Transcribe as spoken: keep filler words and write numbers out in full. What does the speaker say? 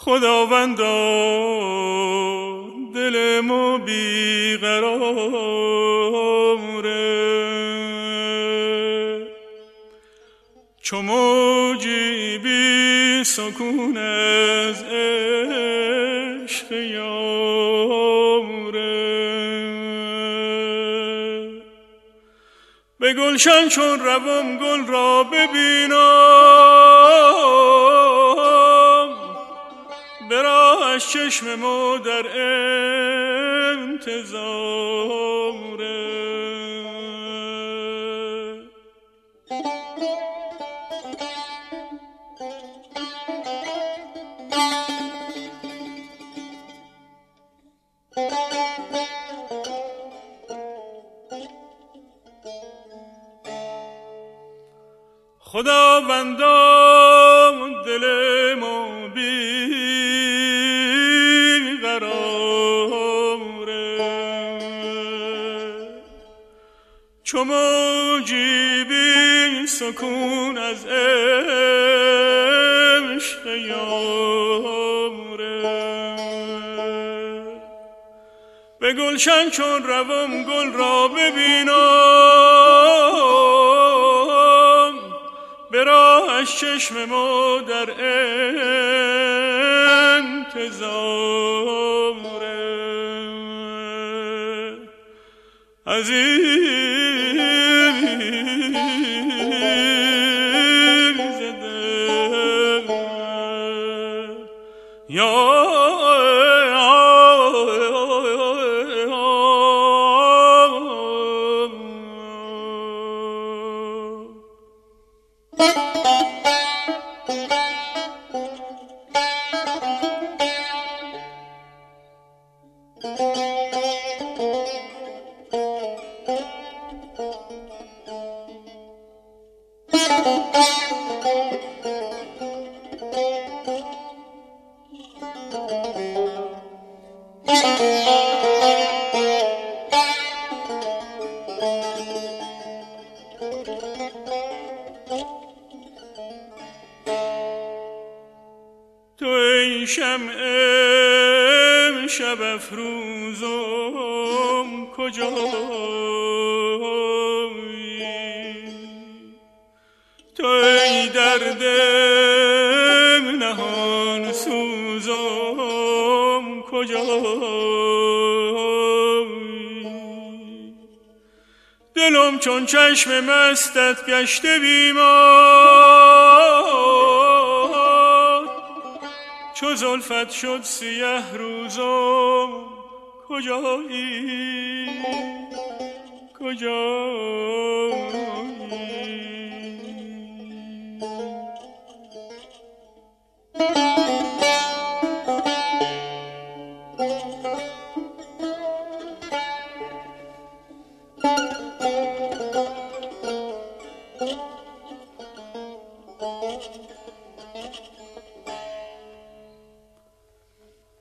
خداوندا دل ما بیقراره، چو موجی بی سکون از عشق یاره. به گلشن چون روم گل را ببینم، به راهش چشم ما در انتظاره. خداوندا دل ما بیقراره، چو موجی بی سکون از عشق یاره. به گلشن چون روم گل را ببینم، به راهش چشم ما در انتظاره. عزیز دل یا تو ای شمع شب افروزم کجایی؟ تو ای درد نهان سوزم کجایی؟ دلم چون چشم مستت گشته بیمار، چو زلفت شد سیه روزم کجایی؟ کجایی؟